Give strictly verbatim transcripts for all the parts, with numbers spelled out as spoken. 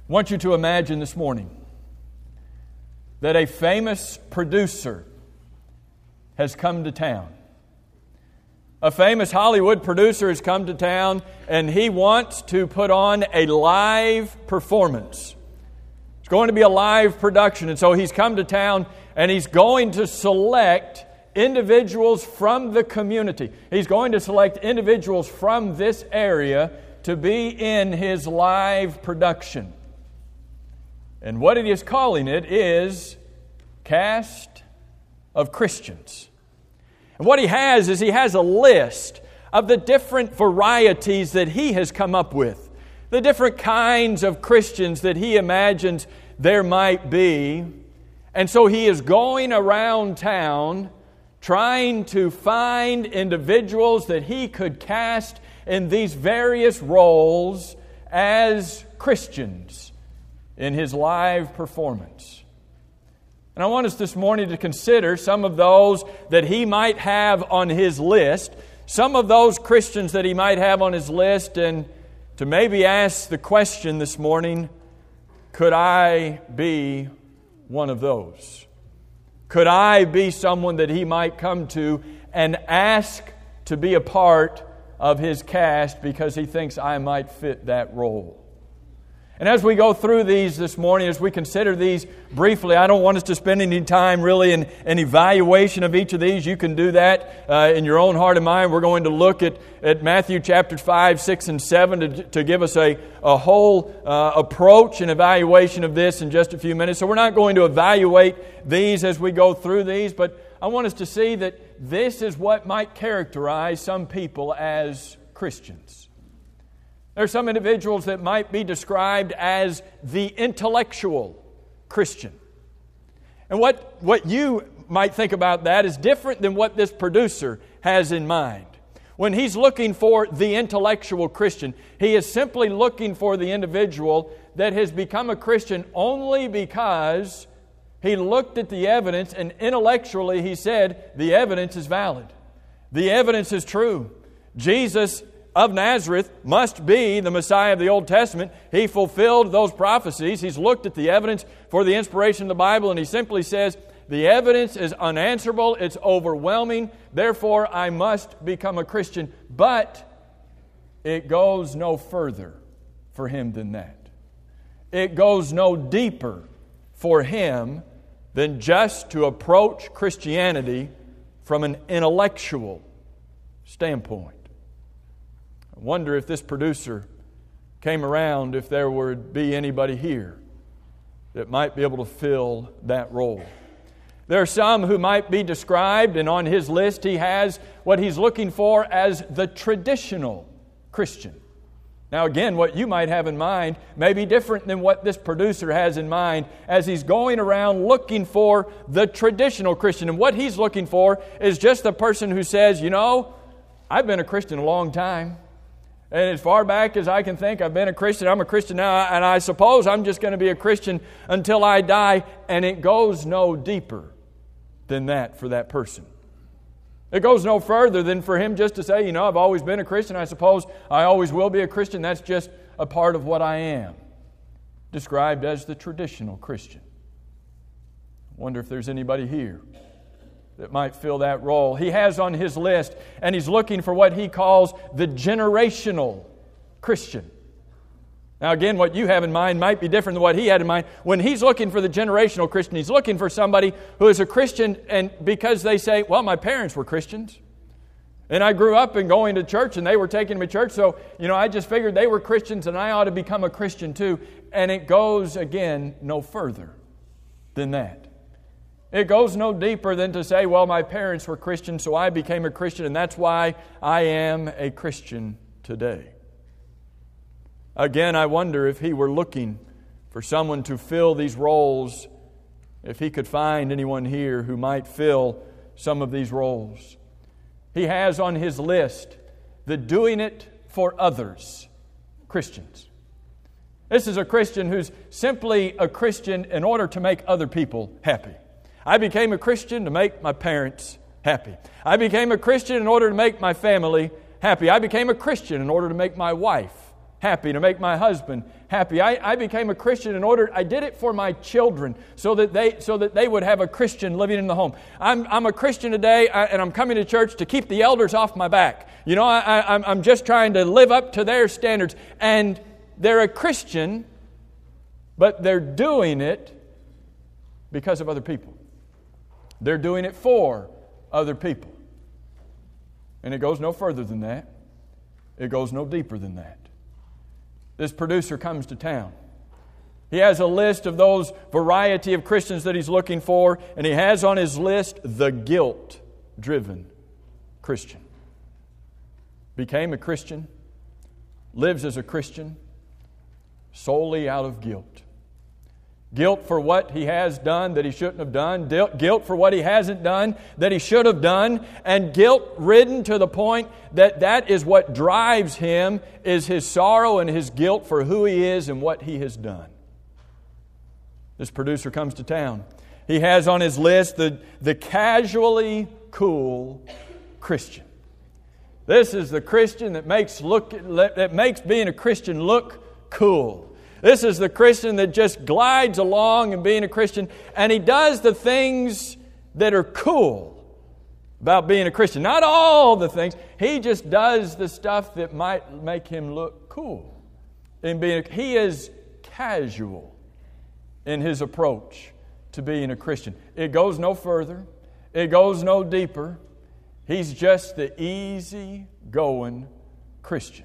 I want you to imagine this morning that a famous producer has come to town. A famous Hollywood producer has come to town, and he wants to put on a live performance. It's going to be a live production, and so he's come to town, and he's going to select individuals from the community. He's going to select individuals from this area to be in his live production. And what he is calling it is Cast of Christians. And what he has is he has a list of the different varieties that he has come up with, the different kinds of Christians that he imagines there might be. And so he is going around town trying to find individuals that he could cast in these various roles as Christians in his live performance. And I want us this morning to consider some of those that he might have on his list, some of those Christians that he might have on his list, and to maybe ask the question this morning, could I be one of those? Could I be someone that he might come to and ask to be a part of his cast because he thinks I might fit that role? And as we go through these this morning, as we consider these briefly, I don't want us to spend any time really in an evaluation of each of these. You can do that uh, in your own heart and mind. We're going to look at, at Matthew chapter five, six, and seven to, to give us a, a whole uh, approach and evaluation of this in just a few minutes. So we're not going to evaluate these as we go through these, but I want us to see that this is what might characterize some people as Christians. There are some individuals that might be described as the intellectual Christian. And what, what you might think about that is different than what this producer has in mind. When he's looking for the intellectual Christian, he is simply looking for the individual that has become a Christian only because he looked at the evidence and intellectually he said, the evidence is valid. The evidence is true. Jesus of Nazareth must be the Messiah of the Old Testament. He fulfilled those prophecies. He's looked at the evidence for the inspiration of the Bible, and he simply says, the evidence is unanswerable, it's overwhelming, therefore I must become a Christian. But it goes no further for him than that. It goes no deeper for him than just to approach Christianity from an intellectual standpoint. I wonder if this producer came around, if there would be anybody here that might be able to fill that role. There are some who might be described, and on his list he has what he's looking for as the traditional Christian. Now again, what you might have in mind may be different than what this producer has in mind as he's going around looking for the traditional Christian. And what he's looking for is just the person who says, you know, I've been a Christian a long time. And as far back as I can think, I've been a Christian. I'm a Christian now, and I suppose I'm just going to be a Christian until I die. And it goes no deeper than that for that person. It goes no further than for him just to say, you know, I've always been a Christian. I suppose I always will be a Christian. That's just a part of what I am. Described as the traditional Christian. I wonder if there's anybody here that might fill that role. He has on his list, and he's looking for what he calls the generational Christian. Now again, what you have in mind might be different than what he had in mind. When he's looking for the generational Christian, he's looking for somebody who is a Christian, and because they say, well, my parents were Christians, and I grew up in going to church, and they were taking me to church, so, you know, I just figured they were Christians, and I ought to become a Christian too. And it goes, again, no further than that. It goes no deeper than to say, well, my parents were Christians, so I became a Christian, and that's why I am a Christian today. Again, I wonder if he were looking for someone to fill these roles, if he could find anyone here who might fill some of these roles. He has on his list the doing it for others Christians. This is a Christian who's simply a Christian in order to make other people happy. I became a Christian to make my parents happy. I became a Christian in order to make my family happy. I became a Christian in order to make my wife happy, to make my husband happy. I, I became a Christian in order, I did it for my children so that they so that they would have a Christian living in the home. I'm, I'm a Christian today and I'm coming to church to keep the elders off my back. You know, I, I, I'm, I'm just trying to live up to their standards. And they're a Christian, but they're doing it because of other people. They're doing it for other people. And it goes no further than that. It goes no deeper than that. This producer comes to town. He has a list of those variety of Christians that he's looking for, and he has on his list the guilt-driven Christian. Became a Christian, lives as a Christian, solely out of guilt. Guilt for what he has done that he shouldn't have done. Guilt for what he hasn't done that he should have done. And guilt-ridden to the point that that is what drives him, is his sorrow and his guilt for who he is and what he has done. This producer comes to town. He has on his list the, the casually cool Christian. This is the Christian that makes look that makes being a Christian look cool. This is the Christian that just glides along in being a Christian, and he does the things that are cool about being a Christian. Not all the things. He just does the stuff that might make him look cool. In being a, he is casual in his approach to being a Christian. It goes no further. It goes no deeper. He's just the easy-going Christian.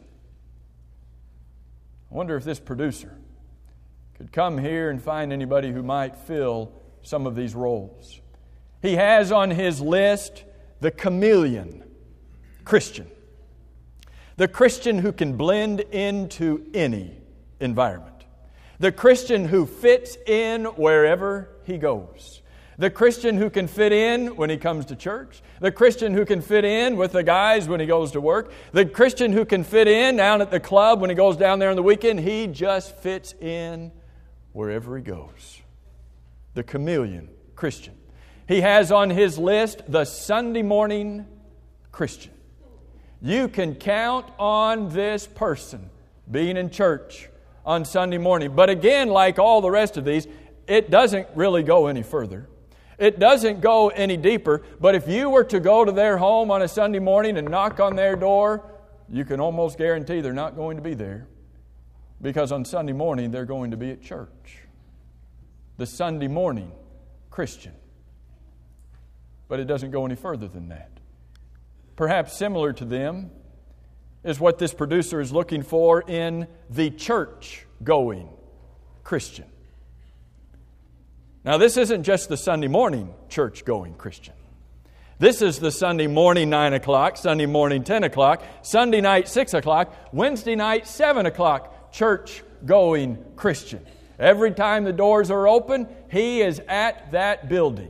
I wonder if this producer could come here and find anybody who might fill some of these roles. He has on his list the chameleon Christian. The Christian who can blend into any environment. The Christian who fits in wherever he goes. The Christian who can fit in when he comes to church. The Christian who can fit in with the guys when he goes to work. The Christian who can fit in down at the club when he goes down there on the weekend. He just fits in wherever he goes. The chameleon Christian. He has on his list the Sunday morning Christian. You can count on this person being in church on Sunday morning. But again, like all the rest of these, it doesn't really go any further. It doesn't go any deeper, but if you were to go to their home on a Sunday morning and knock on their door, you can almost guarantee they're not going to be there, because on Sunday morning they're going to be at church. The Sunday morning Christian. But it doesn't go any further than that. Perhaps similar to them is what this producer is looking for in the church-going Christian. Now, this isn't just the Sunday morning church-going Christian. This is the Sunday morning nine o'clock, Sunday morning ten o'clock, Sunday night six o'clock, Wednesday night seven o'clock church-going Christian. Every time the doors are open, he is at that building.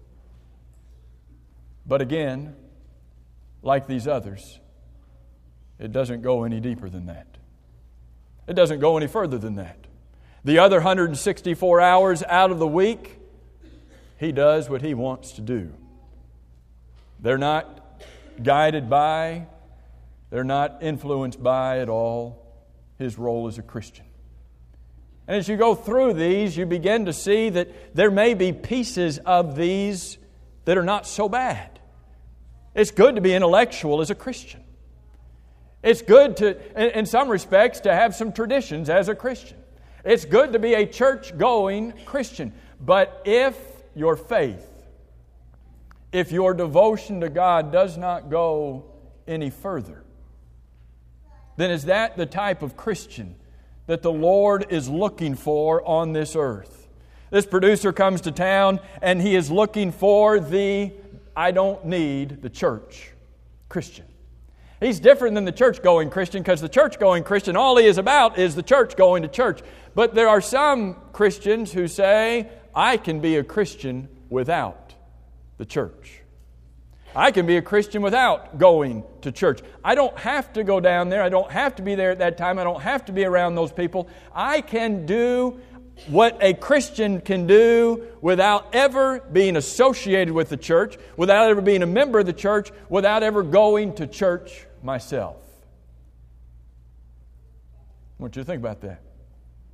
But again, like these others, it doesn't go any deeper than that. It doesn't go any further than that. The other one hundred sixty-four hours out of the week, he does what he wants to do. They're not guided by, they're not influenced by at all his role as a Christian. And as you go through these, you begin to see that there may be pieces of these that are not so bad. It's good to be intellectual as a Christian. It's good to, in some respects, to have some traditions as a Christian. It's good to be a church-going Christian. But if your faith, if your devotion to God does not go any further, then is that the type of Christian that the Lord is looking for on this earth? This producer comes to town and he is looking for the I don't need the church Christian. He's different than the church-going Christian, because the church-going Christian, all he is about is the church going to church. But there are some Christians who say, I can be a Christian without the church. I can be a Christian without going to church. I don't have to go down there. I don't have to be there at that time. I don't have to be around those people. I can do what a Christian can do without ever being associated with the church, without ever being a member of the church, without ever going to church myself. I want you to think about that.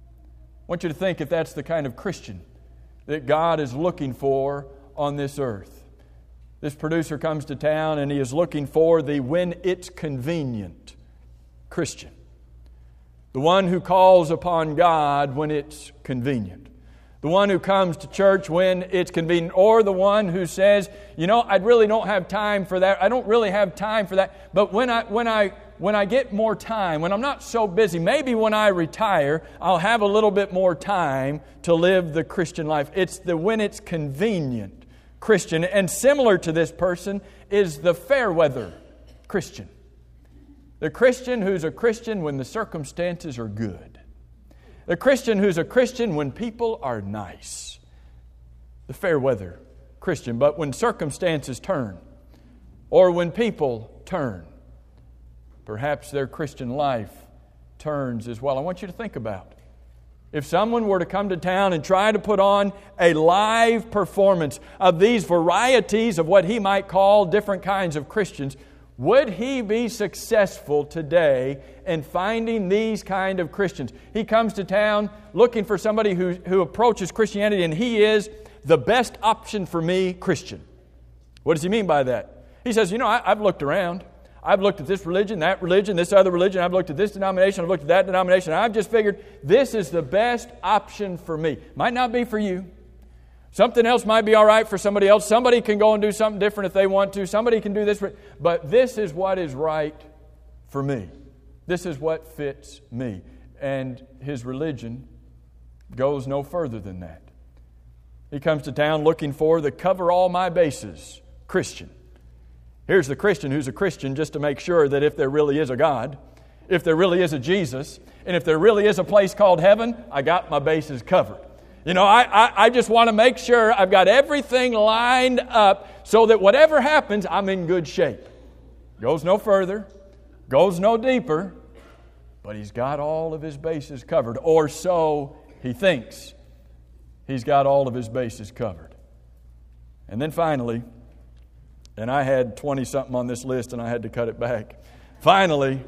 want you to think if that's the kind of Christian that God is looking for on this earth. This producer comes to town and he is looking for the when it's convenient Christian. The one who calls upon God when it's convenient. The one who comes to church when it's convenient. Or the one who says, you know, I really don't have time for that. I don't really have time for that. But when I when I when I get more time, when I'm not so busy, maybe when I retire, I'll have a little bit more time to live the Christian life. It's the when it's convenient Christian. And similar to this person is the fair weather Christian. The Christian who's a Christian when the circumstances are good. The Christian who's a Christian when people are nice. The fair weather Christian. But when circumstances turn, or when people turn, perhaps their Christian life turns as well. I want you to think about if someone were to come to town and try to put on a live performance of these varieties of what he might call different kinds of Christians, would he be successful today in finding these kind of Christians? He comes to town looking for somebody who, who approaches Christianity, and he is the best option for me Christian. What does he mean by that? He says, you know, I, I've looked around. I've looked at this religion, that religion, this other religion. I've looked at this denomination. I've looked at that denomination. And I've just figured this is the best option for me. Might not be for you. Something else might be all right for somebody else. Somebody can go and do something different if they want to. Somebody can do this. But this is what is right for me. This is what fits me. And his religion goes no further than that. He comes to town looking for the cover all my bases Christian. Here's the Christian who's a Christian just to make sure that if there really is a God, if there really is a Jesus, and if there really is a place called heaven, I got my bases covered. You know, I, I, I just want to make sure I've got everything lined up so that whatever happens, I'm in good shape. Goes no further, goes no deeper, but he's got all of his bases covered. Or so he thinks. He's got all of his bases covered. And then finally, and I had twenty-something on this list and I had to cut it back. Finally,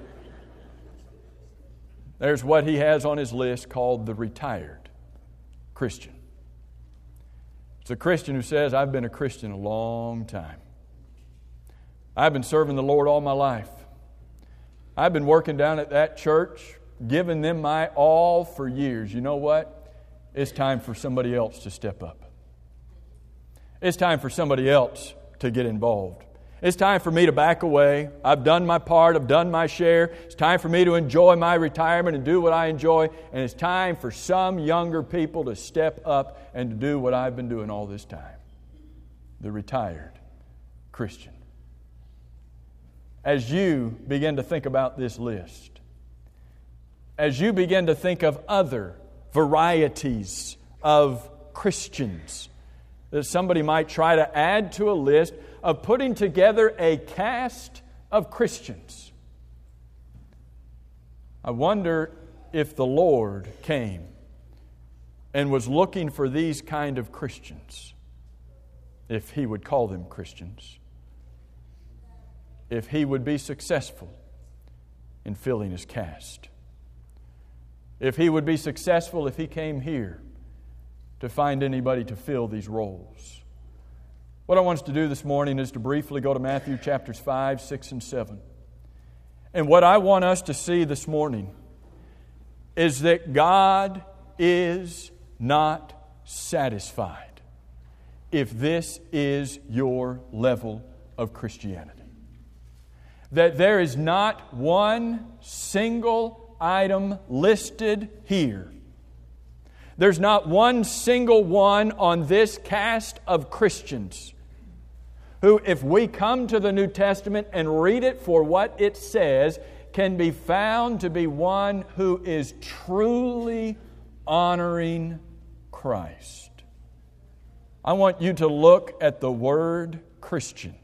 there's what he has on his list called the retired Christian. It's a Christian who says, I've been a Christian a long time. I've been serving the Lord all my life. I've been working down at that church, giving them my all for years. You know what? It's time for somebody else to step up. It's time for somebody else to get involved. It's time for me to back away. I've done my part. I've done my share. It's time for me to enjoy my retirement and do what I enjoy. And it's time for some younger people to step up and to do what I've been doing all this time. The retired Christian. As you begin to think about this list, as you begin to think of other varieties of Christians that somebody might try to add to a list of putting together a cast of Christians, I wonder if the Lord came and was looking for these kind of Christians, if He would call them Christians, if He would be successful in filling His cast, if He would be successful if He came here to find anybody to fill these roles. What I want us to do this morning is to briefly go to Matthew chapters five, six, and seven. And what I want us to see this morning is that God is not satisfied if this is your level of Christianity. That there is not one single item listed here. There's not one single one on this cast of Christians who, if we come to the New Testament and read it for what it says, can be found to be one who is truly honoring Christ. I want you to look at the word Christian.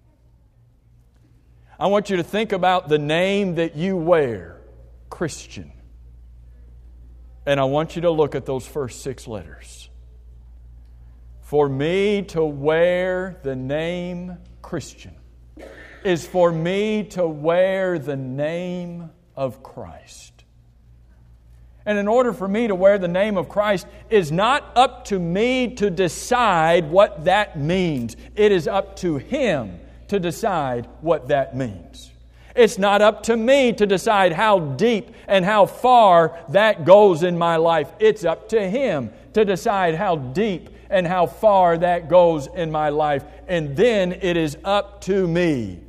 I want you to think about the name that you wear, Christian. And I want you to look at those first six letters. For me to wear the name Christian is for me to wear the name of Christ. And in order for me to wear the name of Christ, it's not up to me to decide what that means. It is up to Him to decide what that means. It's not up to me to decide how deep and how far that goes in my life. It's up to Him to decide how deep and how far that goes in my life. And then it is up to me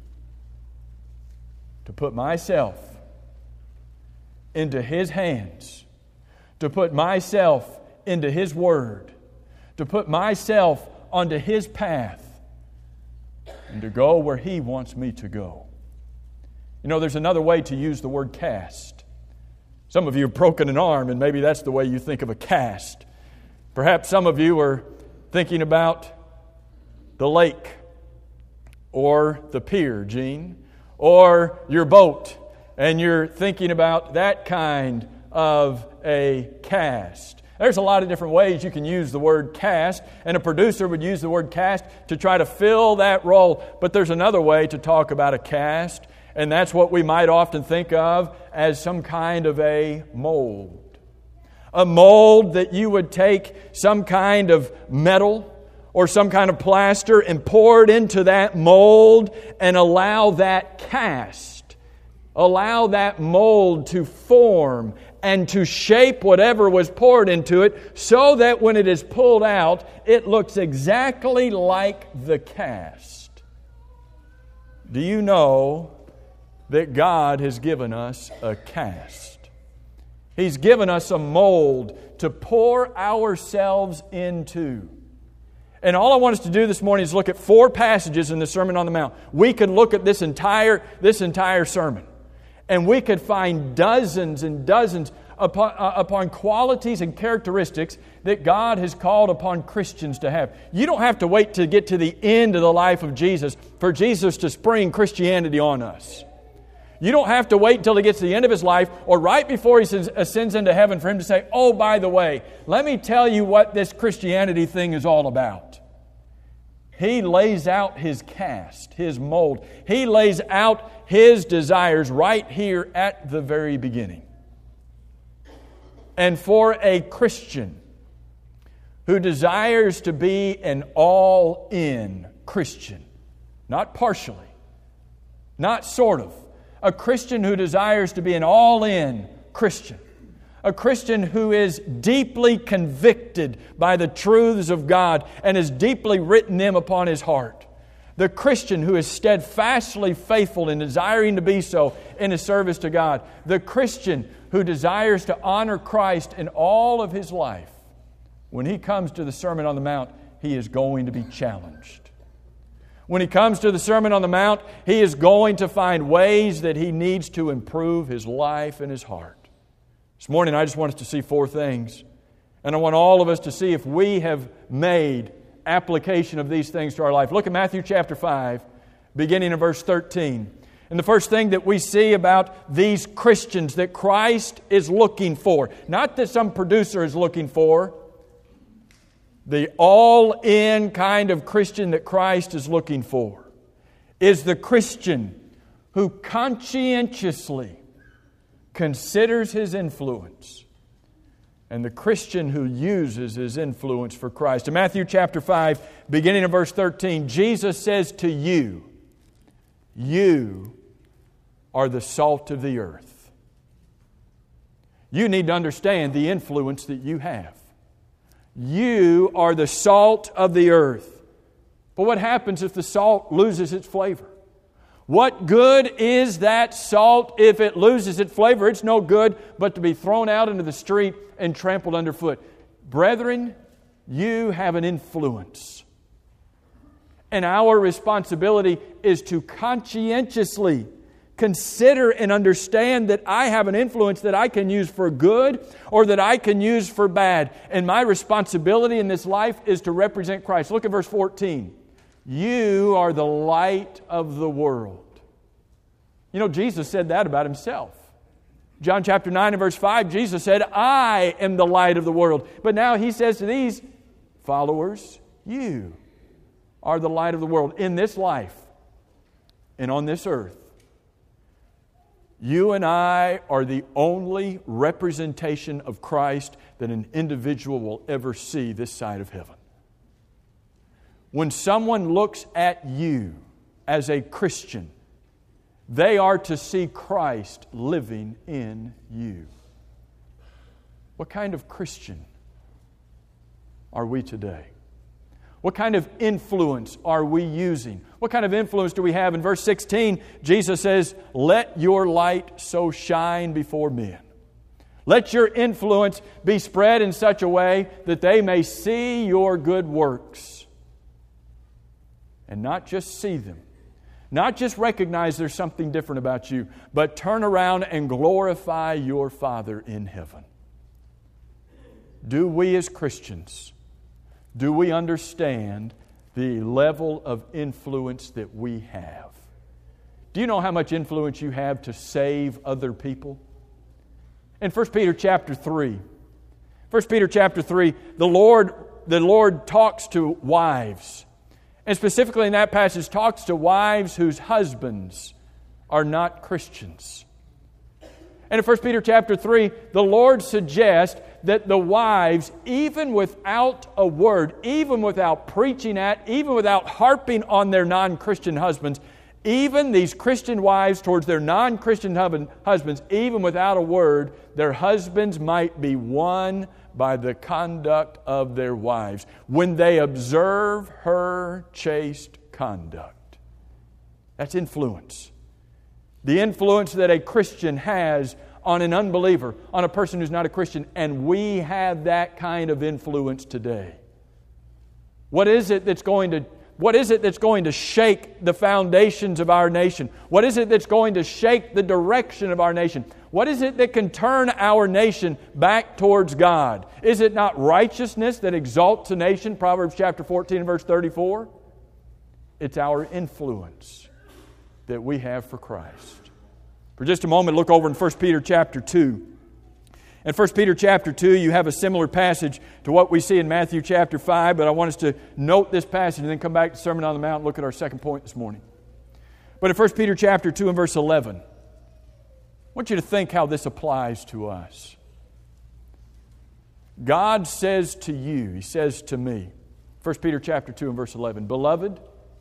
to put myself into His hands, to put myself into His Word, to put myself onto His path, and to go where He wants me to go. You know, there's another way to use the word cast. Some of you have broken an arm, and maybe that's the way you think of a cast. Perhaps some of you are thinking about the lake or the pier, Gene, or your boat, and you're thinking about that kind of a cast. There's a lot of different ways you can use the word cast, and a producer would use the word cast to try to fill that role. But there's another way to talk about a cast, and that's what we might often think of as some kind of a mold. A mold that you would take some kind of metal or some kind of plaster and pour it into that mold and allow that cast, allow that mold to form and to shape whatever was poured into it so that when it is pulled out, it looks exactly like the cast. Do you know that God has given us a cast? He's given us a mold to pour ourselves into. And all I want us to do this morning is look at four passages in the Sermon on the Mount. We could look at this entire, this entire sermon, and we could find dozens and dozens upon, uh, upon qualities and characteristics that God has called upon Christians to have. You don't have to wait to get to the end of the life of Jesus for Jesus to spring Christianity on us. You don't have to wait until He gets to the end of His life or right before He ascends into heaven for Him to say, oh, by the way, let me tell you what this Christianity thing is all about. He lays out His cast, His mold. He lays out His desires right here at the very beginning. And for a Christian who desires to be an all-in Christian, not partially, not sort of, a Christian who desires to be an all-in Christian, a Christian who is deeply convicted by the truths of God and has deeply written them upon his heart, the Christian who is steadfastly faithful in desiring to be so in his service to God, the Christian who desires to honor Christ in all of his life, when he comes to the Sermon on the Mount, he is going to be challenged. When he comes to the Sermon on the Mount, he is going to find ways that he needs to improve his life and his heart. This morning, I just want us to see four things. And I want all of us to see if we have made application of these things to our life. Look at Matthew chapter five, beginning in verse thirteen. And the first thing that we see about these Christians that Christ is looking for, not that some producer is looking for, the all-in kind of Christian that Christ is looking for is the Christian who conscientiously considers his influence and the Christian who uses his influence for Christ. In Matthew chapter five, beginning in verse thirteen, Jesus says to you, you are the salt of the earth. You need to understand the influence that you have. You are the salt of the earth. But what happens if the salt loses its flavor? What good is that salt if it loses its flavor? It's no good but to be thrown out into the street and trampled underfoot. Brethren, you have an influence. And our responsibility is to conscientiously consider and understand that I have an influence that I can use for good or that I can use for bad. And my responsibility in this life is to represent Christ. Look at verse fourteen. You are the light of the world. You know, Jesus said that about Himself. John chapter nine and verse five, Jesus said, I am the light of the world. But now He says to these followers, you are the light of the world in this life and on this earth. You and I are the only representation of Christ that an individual will ever see this side of heaven. When someone looks at you as a Christian, they are to see Christ living in you. What kind of Christian are we today? What kind of influence are we using? What kind of influence do we have? In verse sixteen, Jesus says, "Let your light so shine before men." Let your influence be spread in such a way that they may see your good works. And not just see them. Not just recognize there's something different about you, but turn around and glorify your Father in heaven. Do we as Christians, do we understand the level of influence that we have? Do you know how much influence you have to save other people? In First Peter chapter three, First Peter chapter three, the Lord, the Lord talks to wives. And specifically in that passage talks to wives whose husbands are not Christians. And in First Peter chapter three, the Lord suggests that the wives, even without a word, even without preaching at, even without harping on their non-Christian husbands, even these Christian wives towards their non-Christian husbands, even without a word, their husbands might be won by the conduct of their wives when they observe her chaste conduct. That's influence. The influence that a Christian has on an unbeliever, on a person who's not a Christian, and we have that kind of influence today. What is it that's going to What is it that's going to shake the foundations of our nation? What is it that's going to shake the direction of our nation? What is it that can turn our nation back towards God? Is it not righteousness that exalts a nation? Proverbs chapter fourteen, verse thirty-four. It's our influence that we have for Christ. For just a moment, look over in First Peter chapter two. In First Peter chapter two, you have a similar passage to what we see in Matthew chapter five, but I want us to note this passage and then come back to Sermon on the Mount and look at our second point this morning. But in First Peter chapter two and verse eleven, I want you to think how this applies to us. God says to you, He says to me, First Peter chapter two and verse eleven, "Beloved,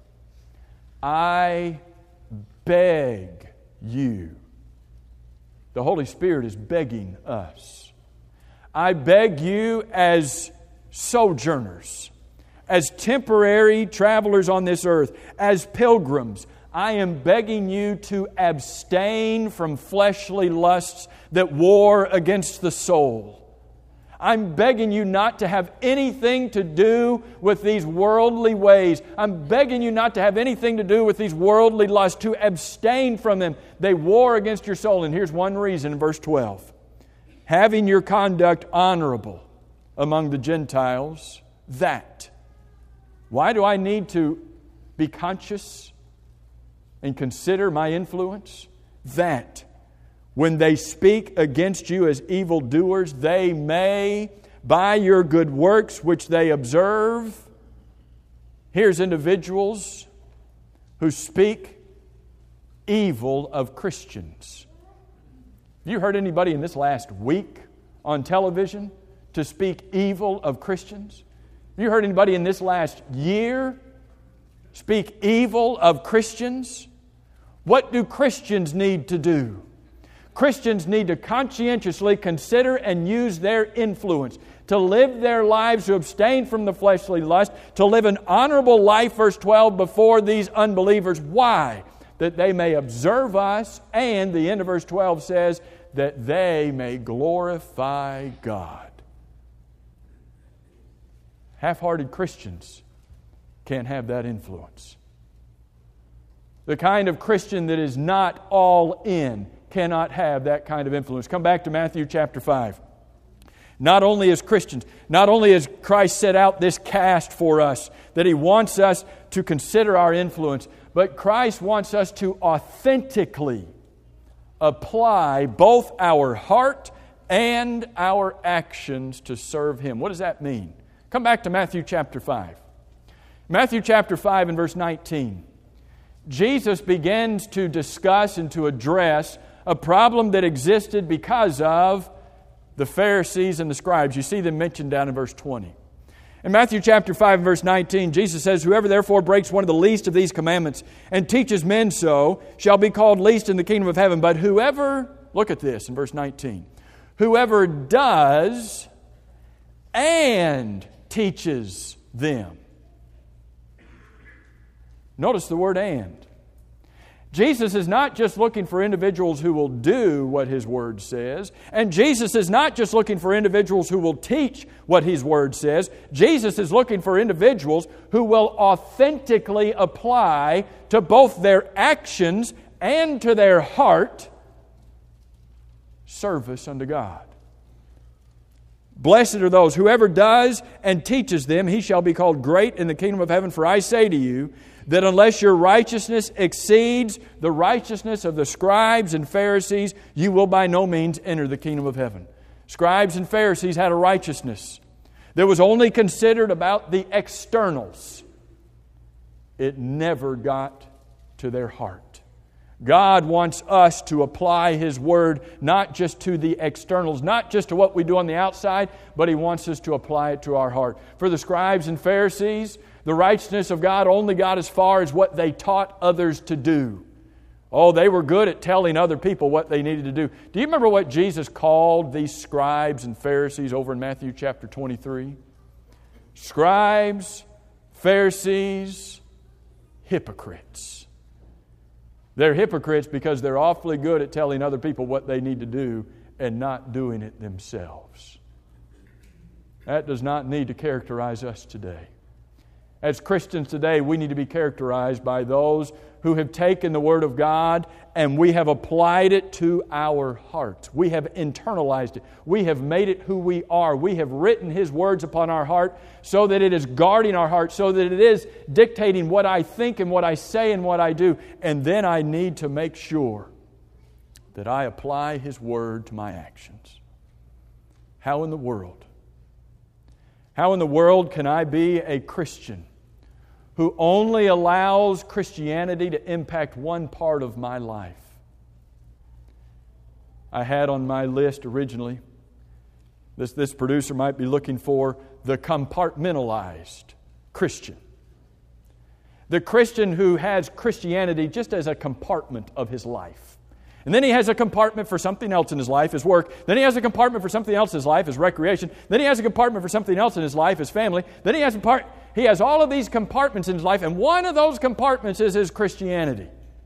I beg you." The Holy Spirit is begging us. "I beg you as sojourners, as temporary travelers on this earth, as pilgrims, I am begging you to abstain from fleshly lusts that war against the soul. I'm begging you not to have anything to do with these worldly ways. I'm begging you not to have anything to do with these worldly lusts, to abstain from them. They war against your soul." And here's one reason in verse twelve. "Having your conduct honorable among the Gentiles, that." Why do I need to be conscious and consider my influence? "That when they speak against you as evildoers, they may, by your good works which they observe." Here's individuals who speak evil of Christians. Have you heard anybody in this last week on television to speak evil of Christians? Have you heard anybody in this last year speak evil of Christians? What do Christians need to do? Christians need to conscientiously consider and use their influence to live their lives, to abstain from the fleshly lust, to live an honorable life, verse twelve, before these unbelievers. Why? That they may observe us, and the end of verse twelve says, that they may glorify God. Half-hearted Christians can't have that influence. The kind of Christian that is not all in cannot have that kind of influence. Come back to Matthew chapter five. Not only as Christians, not only has Christ set out this cast for us, that He wants us to consider our influence, but Christ wants us to authentically apply both our heart and our actions to serve Him. What does that mean? Come back to Matthew chapter five. Matthew chapter five and verse nineteen. Jesus begins to discuss and to address A problem that existed because of the Pharisees and the scribes. You see them mentioned down in verse twenty. In Matthew chapter five and verse nineteen, Jesus says, "Whoever therefore breaks one of the least of these commandments and teaches men so shall be called least in the kingdom of heaven. But whoever," look at this in verse nineteen, "whoever does and teaches them." Notice the word "and." Jesus is not just looking for individuals who will do what His Word says. And Jesus is not just looking for individuals who will teach what His Word says. Jesus is looking for individuals who will authentically apply to both their actions and to their heart service unto God. Blessed are those, whoever does and teaches them, he shall be called great in the kingdom of heaven. For I say to you, that unless your righteousness exceeds the righteousness of the scribes and Pharisees, you will by no means enter the kingdom of heaven. Scribes and Pharisees had a righteousness that was only considered about the externals. It never got to their heart. God wants us to apply His Word not just to the externals, not just to what we do on the outside, but He wants us to apply it to our heart. For the scribes and Pharisees, the righteousness of God only got as far as what they taught others to do. Oh, they were good at telling other people what they needed to do. Do you remember what Jesus called these scribes and Pharisees over in Matthew chapter twenty-three? Scribes, Pharisees, hypocrites. They're hypocrites because they're awfully good at telling other people what they need to do and not doing it themselves. That does not need to characterize us today. As Christians today, we need to be characterized by those who have taken the Word of God and we have applied it to our hearts. We have internalized it. We have made it who we are. We have written His words upon our heart so that it is guarding our heart, so that it is dictating what I think and what I say and what I do. And then I need to make sure that I apply His Word to my actions. How in the world? How in the world can I be a Christian who only allows Christianity to impact one part of my life? I had on my list originally, this, this producer might be looking for the compartmentalized Christian. The Christian who has Christianity just as a compartment of his life. And then he has a compartment for something else in his life, his work. Then he has a compartment for something else in his life, his recreation. Then he has a compartment for something else in his life, his family. Then he has a part. He has all of these compartments in his life, and one of those compartments is his Christianity.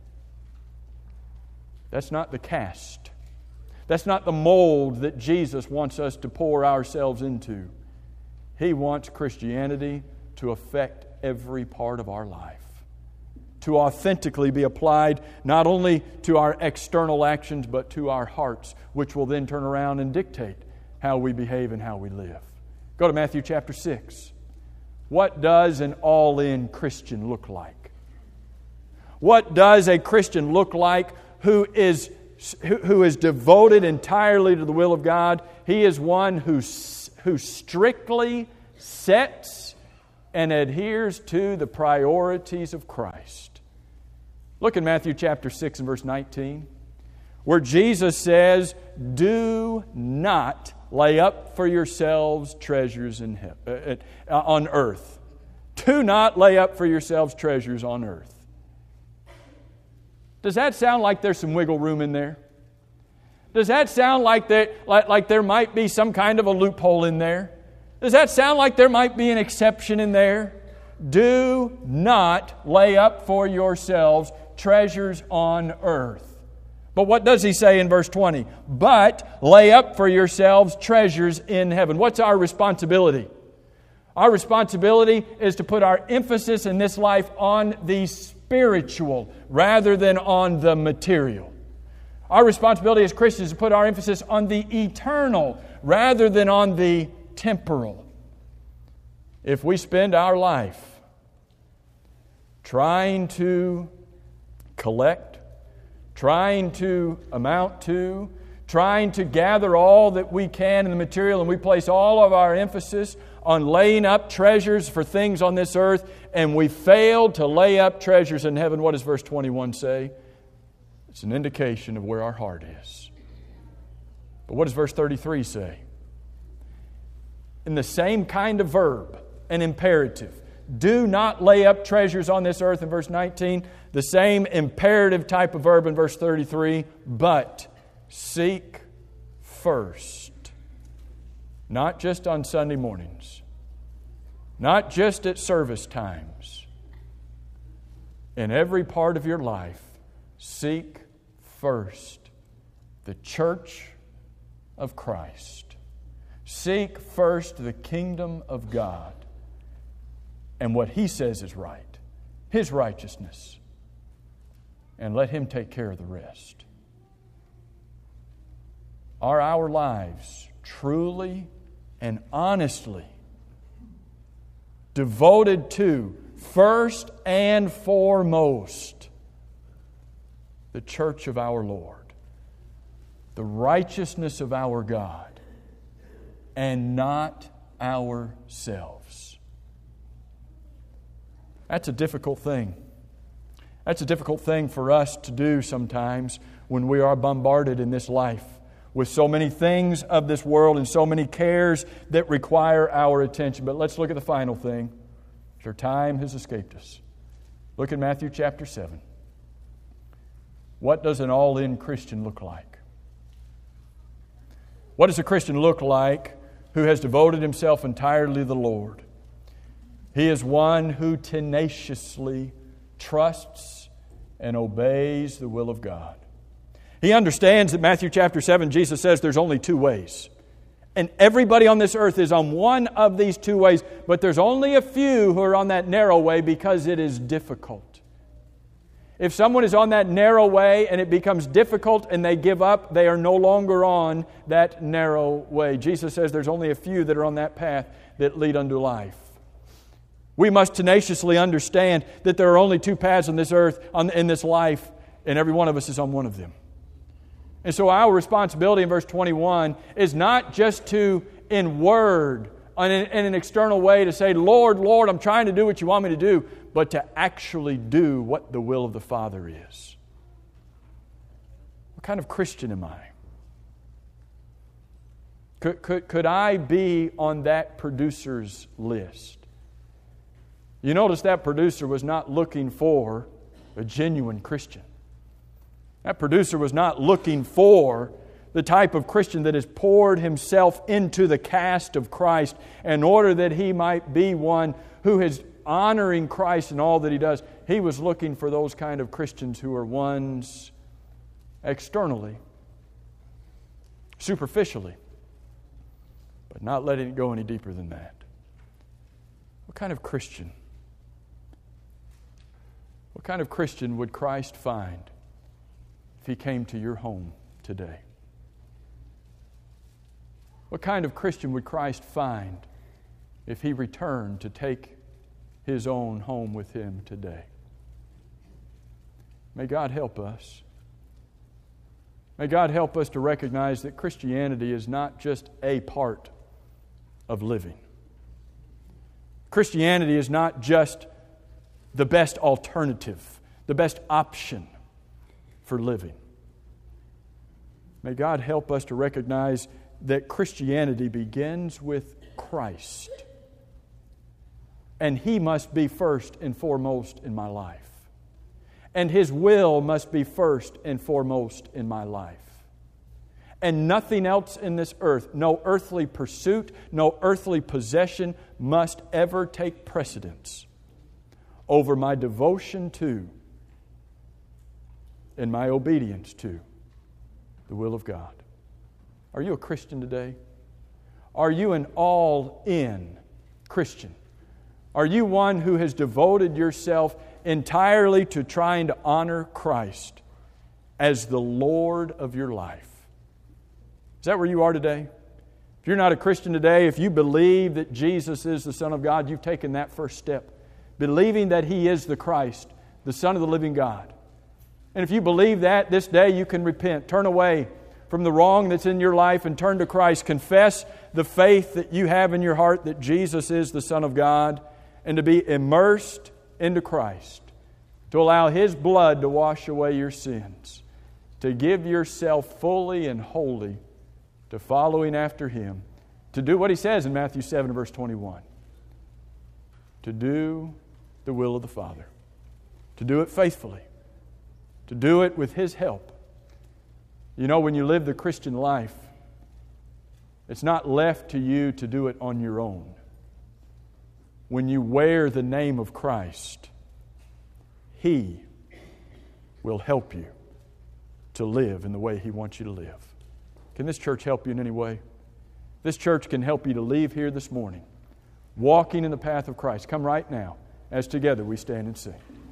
That's not the cast. That's not the mold that Jesus wants us to pour ourselves into. He wants Christianity to affect every part of our life, to authentically be applied not only to our external actions, but to our hearts, which will then turn around and dictate how we behave and how we live. Go to Matthew chapter six. What does an all-in Christian look like? What does a Christian look like who is, who is devoted entirely to the will of God? He is one who, who strictly sets and adheres to the priorities of Christ. Look in Matthew chapter six and verse nineteen, where Jesus says, "Do not lay up for yourselves treasures in heaven, uh, on earth. Do not lay up for yourselves treasures on earth." Does that sound like there's some wiggle room in there? Does that sound like there, like, like there might be some kind of a loophole in there? Does that sound like there might be an exception in there? Do not lay up for yourselves treasures on earth. But what does he say in verse twenty? But lay up for yourselves treasures in heaven. What's our responsibility? Our responsibility is to put our emphasis in this life on the spiritual rather than on the material. Our responsibility as Christians is to put our emphasis on the eternal rather than on the temporal. If we spend our life trying to collect, trying to amount to, trying to gather all that we can in the material, and we place all of our emphasis on laying up treasures for things on this earth, and we fail to lay up treasures in heaven, what does verse twenty-one say? It's an indication of where our heart is. But what does verse thirty-three say? In the same kind of verb, an imperative. Do not lay up treasures on this earth in verse nineteen. The same imperative type of verb in verse thirty-three. But seek first. Not just on Sunday mornings. Not just at service times. In every part of your life, seek first the church of Christ. Seek first the kingdom of God and what He says is right, His righteousness, and let Him take care of the rest. Are our lives truly and honestly devoted to, first and foremost, the church of our Lord, the righteousness of our God, and not ourselves? That's a difficult thing. That's a difficult thing for us to do sometimes when we are bombarded in this life with so many things of this world and so many cares that require our attention. But let's look at the final thing. Our time has escaped us. Look at Matthew chapter seven. What does an all-in Christian look like? What does a Christian look like who has devoted himself entirely to the Lord? He is one who tenaciously trusts and obeys the will of God. He understands that Matthew chapter seven, Jesus says there's only two ways. And everybody on this earth is on one of these two ways, but there's only a few who are on that narrow way because it is difficult. If someone is on that narrow way and it becomes difficult and they give up, they are no longer on that narrow way. Jesus says there's only a few that are on that path that lead unto life. We must tenaciously understand that there are only two paths on this earth, on, in this life, and every one of us is on one of them. And so our responsibility in verse twenty-one is not just to, in word, in an external way, to say, Lord, Lord, I'm trying to do what you want me to do, but to actually do what the will of the Father is. What kind of Christian am I? Could, could, could I be on that producer's list? You notice that producer was not looking for a genuine Christian. That producer was not looking for the type of Christian that has poured himself into the cast of Christ in order that he might be one who is honoring Christ in all that he does. He was looking for those kind of Christians who are ones externally, superficially, but not letting it go any deeper than that. What kind of Christian? What kind of Christian would Christ find if He came to your home today? What kind of Christian would Christ find if He returned to take His own home with Him today? May God help us. May God help us to recognize that Christianity is not just a part of living. Christianity is not just the best alternative, the best option for living. May God help us to recognize that Christianity begins with Christ. And He must be first and foremost in my life. And His will must be first and foremost in my life. And nothing else in this earth, no earthly pursuit, no earthly possession must ever take precedence over my devotion to and my obedience to the will of God. Are you a Christian today? Are you an all-in Christian? Are you one who has devoted yourself entirely to trying to honor Christ as the Lord of your life? Is that where you are today? If you're not a Christian today, if you believe that Jesus is the Son of God, you've taken that first step. Believing that He is the Christ, the Son of the living God. And if you believe that, this day you can repent. Turn away from the wrong that's in your life and turn to Christ. Confess the faith that you have in your heart that Jesus is the Son of God, and to be immersed into Christ, to allow His blood to wash away your sins to give yourself fully and wholly to following after Him, to do what He says in Matthew seven, verse twenty-one. To do the will of the Father. To do it faithfully. To do it with His help. You know, when you live the Christian life, it's not left to you to do it on your own. When you wear the name of Christ, He will help you to live in the way He wants you to live. Can this church help you in any way? This church can help you to leave here this morning walking in the path of Christ. Come right now as together we stand and sing.